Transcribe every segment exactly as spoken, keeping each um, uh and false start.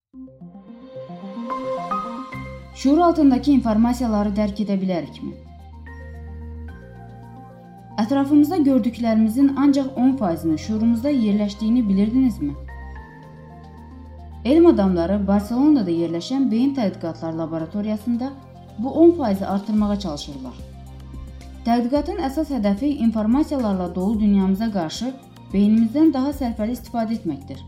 Şuur altındakı informasiyaları dərk edə bilərikmi? Ətrafımızda gördüklərimizin ancaq on faizinin şuurumuzda yerləşdiyini bilirdinizmi? Elm adamları Barselonada yerləşən beyin tədqiqatlar laboratoriyasında bu on faizi artırmağa çalışırlar. Tədqiqatın əsas hədəfi informasiyalarla dolu dünyamıza qarşı beynimizdən daha sərfəli istifadə etməkdir.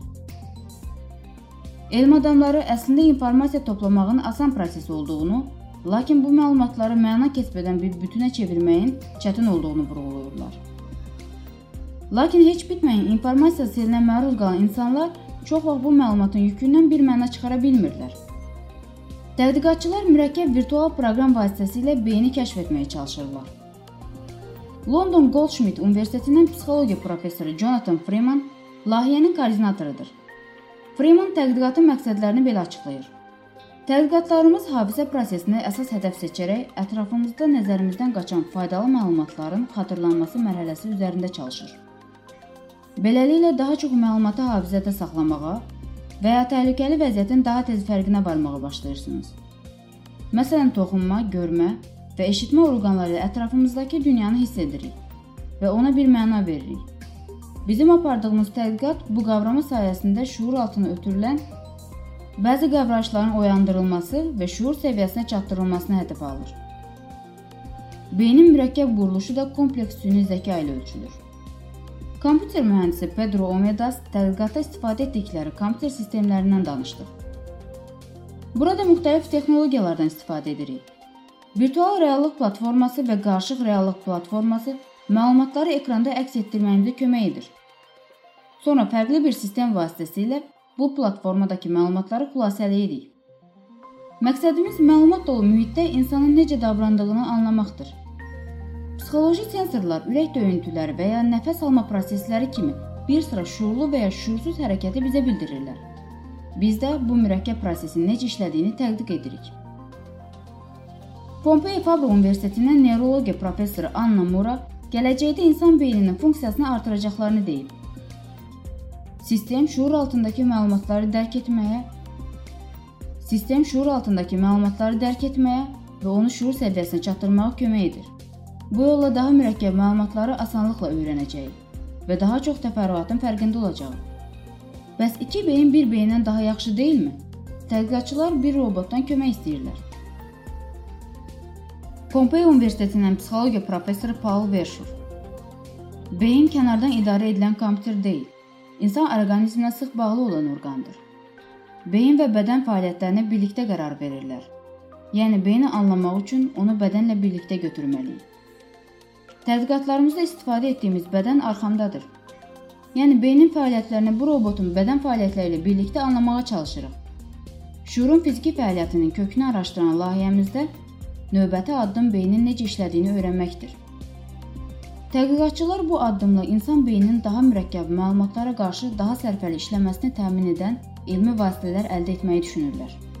Elm adamları əslində informasiya toplamağın asan proses olduğunu, lakin bu məlumatları məna kəsb edən bir bütünə çevirməyin çətin olduğunu vurğulayırlar. Lakin heç bitməyən informasiya selinə məruz qalan insanlar çox vaxt bu məlumatın yükündən bir məna çıxara bilmirlər. Tədqiqatçılar mürəkkəb virtual proqram vasitəsilə beyni kəşf etməyə çalışırlar. London Goldsmith Universitetinin psixologiya professoru Jonathan Freeman layihənin koordinatorudur. Freeman tədqiqatın məqsədlərini belə açıqlayır. Tədqiqatlarımız hafizə prosesini əsas hədəf seçərək ətrafımızda nəzərimizdən qaçan faydalı məlumatların xatırlanması mərhələsi üzərində çalışır. Beləliklə daha çox məlumatı hafizədə saxlamağa və ya təhlükəli vəziyyətin daha tez fərqinə varmağa başlayırsınız. Məsələn, toxunma, görmə və eşitmə orqanları ilə ətrafımızdakı dünyanı hiss edirik və ona bir məna veririk. Bizim apardığımız tədqiqat bu qavrama sayəsində şuur altına ötürülən bəzi qavrayışların oyandırılması və şuur səviyyəsinə çatdırılmasını hədəfə alır. Beynin mürəkkəb quruluşu da kompleks süni zəka ilə ölçülür. Kompüter mühəndisi Pedro Omedas tədqiqatda istifadə etdikləri kompüter sistemlərindən danışdı. Burada müxtəlif texnologiyalardan istifadə edirik. Virtual reallıq platforması və qarışıq reallıq platforması məlumatları ekranda əks etdirməyimizə kömək edir. Sonra fərqli bir sistem vasitəsilə bu platformadakı məlumatları xülasələyirik. Məqsədimiz məlumat dolu mühitdə insanın necə davrandığını anlamaqdır. Psixoloji sensorlar ürək döyüntüləri və ya nəfəs alma prosesləri kimi bir sıra şuurlu və ya şuursuz hərəkəti bizə bildirirlər. Biz də bu mürəkkəb prosesin necə işlədiyini tədqiq edirik. Pompei Fabro Universitetinin neurologiya professoru Anna Mura gələcəkdə insan beyninin funksiyasını artıracaqlarını deyib. Sistem şuur altındakı məlumatları dərk etməyə, sistem şuur altındakı məlumatları dərk etməyə və onu şuur səviyyəsinə çatdırmağa kömək edir. Bu yolla daha mürəkkəb məlumatları asanlıqla öyrənəcəyik və daha çox təfərrüatın fərqində olacağıq. Bəs iki beyin bir beyindən daha yaxşı deyilmi? Tədqiqatçılar bir robotdan kömək istəyirlər. Pompei Universitetinin psixologiya professoru Paul Verschur. Beyin kənardan idarə edilən kompüter deyil, insan orqanizminə sıx bağlı olan orqandır. Beyin və bədən fəaliyyətlərinə birlikdə qərar verirlər. Yəni, beyni anlamaq üçün onu bədənlə birlikdə götürməliyik. Tədqiqatlarımızda istifadə etdiyimiz bədən arxamdadır. Yəni, beynin fəaliyyətlərini bu robotun bədən fəaliyyətləri ilə birlikdə anlamağa çalışırıq. Şuurun fiziki fəaliyyətinin kökünü araşdıran layihəmizdə növbəti addım beynin necə işlədiyini öyrənməkdir. Tədqiqatçılar bu addımla insan beyninin daha mürəkkəb məlumatlara qarşı daha sərfəli işləməsini təmin edən elmi vasitələr əldə etməyi düşünürlər.